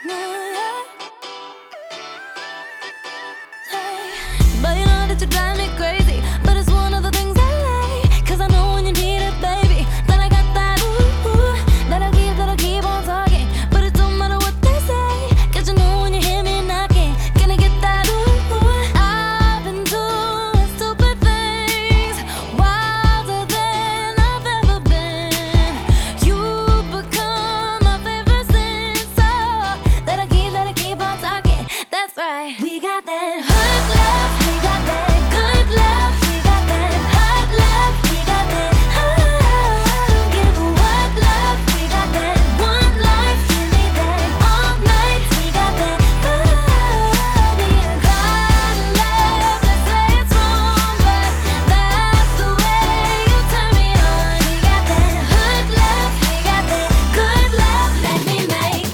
But you know that you drive me crazy. But it's one of the things I like. 'Cause I know when you need it, baby, that I got that ooh, that'll keep on talking. But it don't matter what they say, 'cause you know when you hear me knocking, gonna get that ooh. I've been doing stupid things, wilder than I've ever been. You become my favorite sin, so that'll keep on talking. That's right. We got that hot love, we got that good love, we got that hot love, we got that I don't give a what love, we got that one life, give me that all night, we got that body and kind of love. Let's say it's wrong, but that's the way you turn me on. We got that hood love, we got that good love, let me make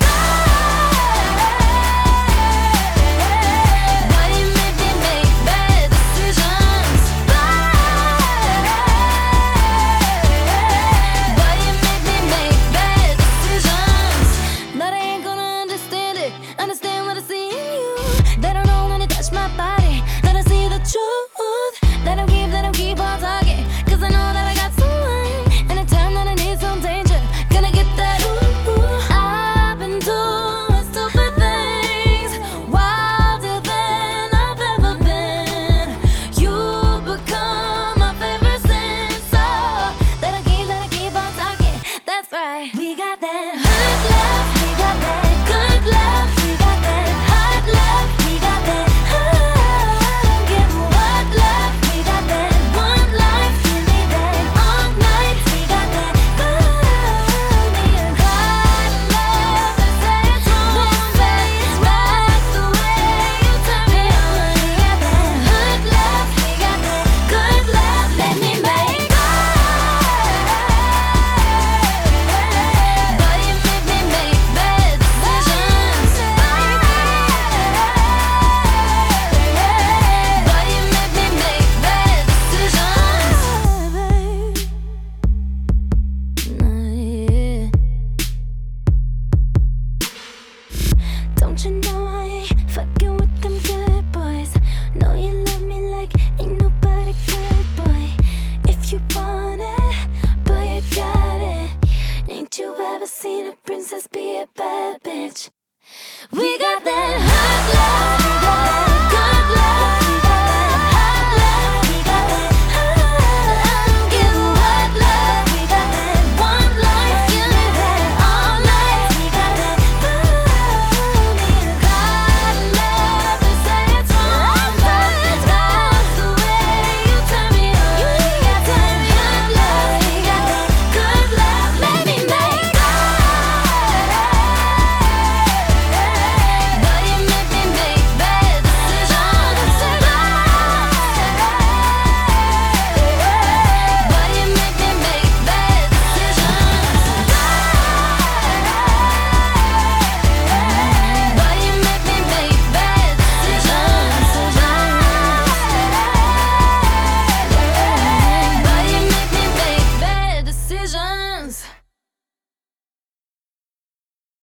why you make me make bad decisions? Why you make me make bad decisions? But I ain't gonna understand what I see in you. They don't know when you touch my body, that I see the truth. Let them keep on talking, 'cause I know that I got someone. Anytime that I need some danger, gonna get that ooh. I've been doing stupid things, wilder than I've ever been. You become my favorite sin, so that'll keep on talking. That's right. We got that hot love, we got that good love, we got that hot love, we got that I don't give a what love, we got that one life, give me that all night, we got that body and kind of love. Let's say it's wrong, but that's the way you turn me on. We got that hood love, we got that good love, let me make why you make me make bad decisions? Why you make me make bad decisions? Don't you know I ain't fucking with them good boys? Know you love me like ain't nobody good, boy. If you want it, boy, you got it. Ain't you ever seen a princess be a bad bitch? We got that hot love, we got that